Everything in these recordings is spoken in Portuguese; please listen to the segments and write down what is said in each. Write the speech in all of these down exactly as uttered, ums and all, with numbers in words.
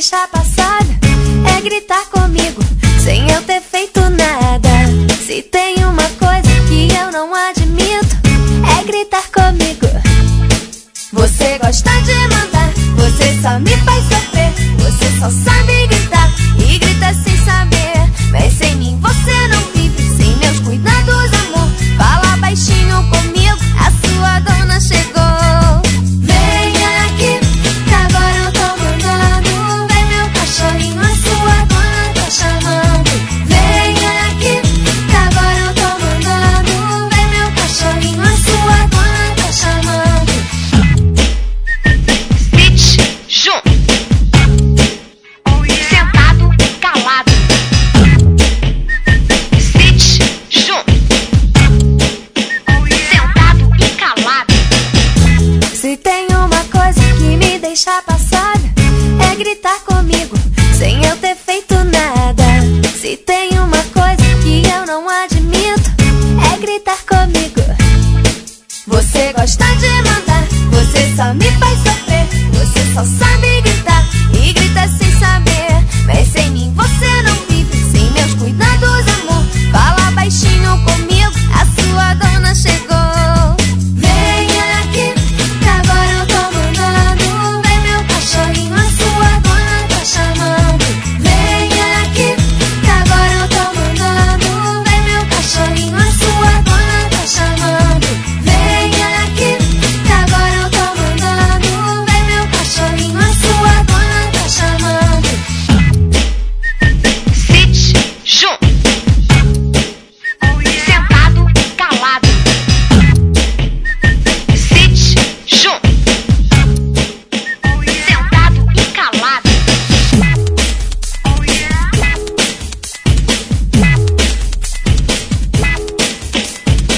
deixa passada é gritar comigo sem eu ter feito nada. Se tem uma coisa que eu não admito é gritar comigo. Você gosta de mandar, você só me faz sofrer. Você só sabe gritar e grita sem saber. Mas sem mim você não vive, sem meus cuidados, amor. Fala baixinho comigo, a sua dona chegou. Vem aqui, que agora eu tô mandando. Vem meu cachorrinho, a sua dona tá chamando. Vem aqui, que agora eu tô mandando. Vem meu cachorrinho, a sua dona tá chamando. Bitch, Jun. Sentado, calado. Bitch, Jun. Sentado e calado. Se tem uma coisa que me deixa passada é gritar comigo sem eu ter feito nada. Se tem uma coisa que eu não admito é gritar comigo. Você gosta de mandar, você só me faz sofrer. Você só sabe gritar e grita sem saber. Mas sem mim você não vive, sem meus cuidados, amor. Fala baixinho comigo, a sua dona chegou. Vem aqui, que agora eu tô mandando. Vem meu cachorrinho, a sua dona tá chamando. Vem aqui, que agora eu tô mandando. Vem meu cachorrinho, a sua dona tá chamando. Vem aqui, que agora eu tô mandando. Vem meu cachorrinho, a sua dona tá chamando. Bitch, Jun. Sentado, calado. Bitch, Jun. Sentado e calado.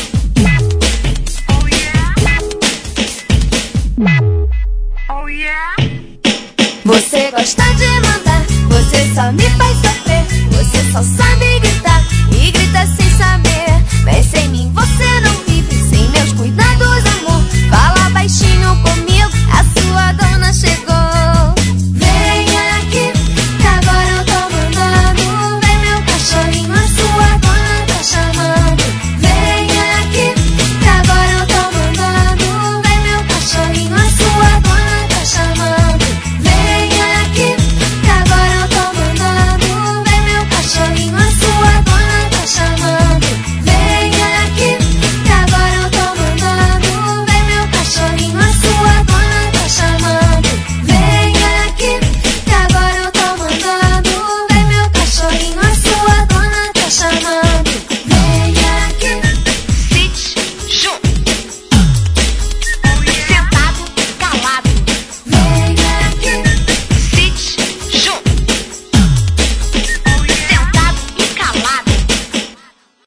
Oh yeah.